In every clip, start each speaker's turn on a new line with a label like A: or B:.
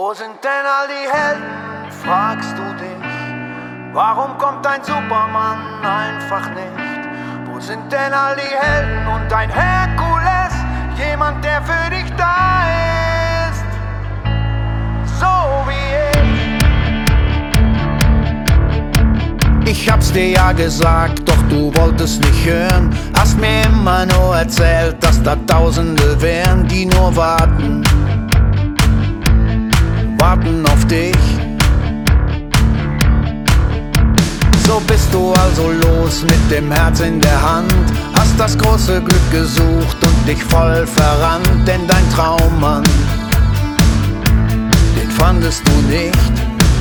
A: Wo sind denn all die Helden, fragst du dich? Warum kommt ein Superman einfach nicht? Wo sind denn all die Helden und ein Herkules? Jemand, der für dich da ist, so wie ich. Ich hab's dir ja gesagt, doch du wolltest nicht hören. Hast mir immer nur erzählt, dass da Tausende wären, die nur warten auf dich. So bist du also los mit dem Herz in der Hand, hast das große Glück gesucht und dich voll verrannt, denn dein Traummann, den fandest du nicht.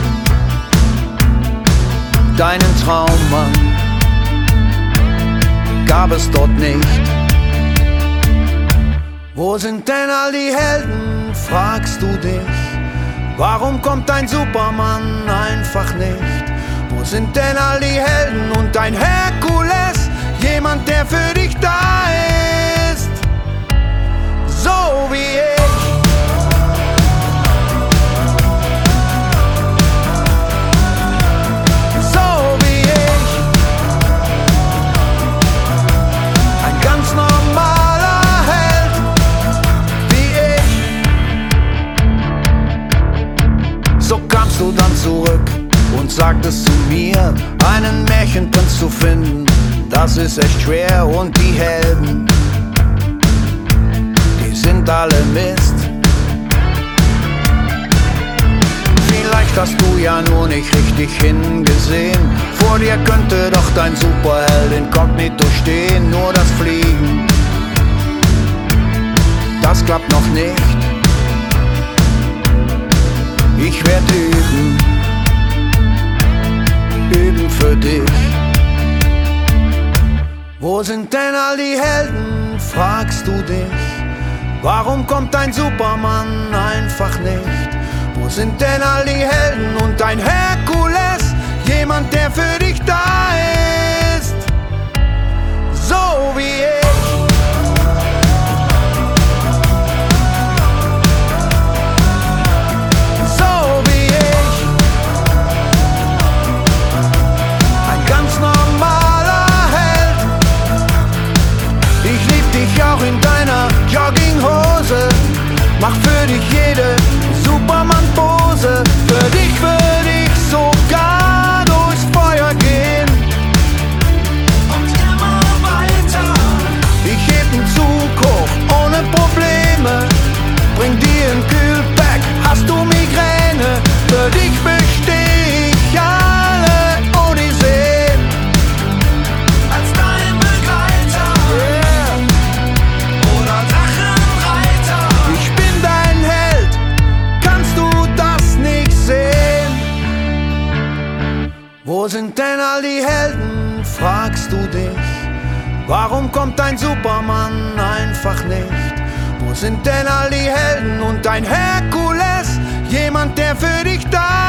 A: Deinen Traummann gab es dort nicht. Wo sind denn all die Helden, fragst du dich? Warum kommt ein Superman einfach nicht? Wo sind denn all die Helden und ein Herkules? Jemand, der für dich da ist, so wie ich. So wie ich. Ein ganz normaler Held wie ich. So kamst du dann zurück und sagtest zu mir, einen Märchenprinz zu finden, das ist echt schwer. Und die Helden, die sind alle Mist. Vielleicht hast du ja nur nicht richtig hingesehen. Vor dir könnte doch dein Superheld inkognito stehen. Nur das Fliegen, das klappt noch nicht. Ich werd üben für dich. Wo sind denn all die Helden, fragst du dich? Warum kommt ein Superman einfach nicht? Wo sind denn all die Helden und ein Herkules? Jemand, der für dich da ist, so wie ich. Auch in deiner Jogginghose, mach für dich jede Superman-Pose. Für dich würd ich sogar durchs Feuer gehen und immer weiter. Ich heb den Zug hoch ohne Probleme, bring dir ein Kühlpack, hast du Migräne. Für dich besteh ich alle Odysseen als dein Begleiter. Wo sind denn all die Helden, fragst du dich? Warum kommt ein Superman einfach nicht? Wo sind denn all die Helden und ein Herkules? Jemand, der für dich da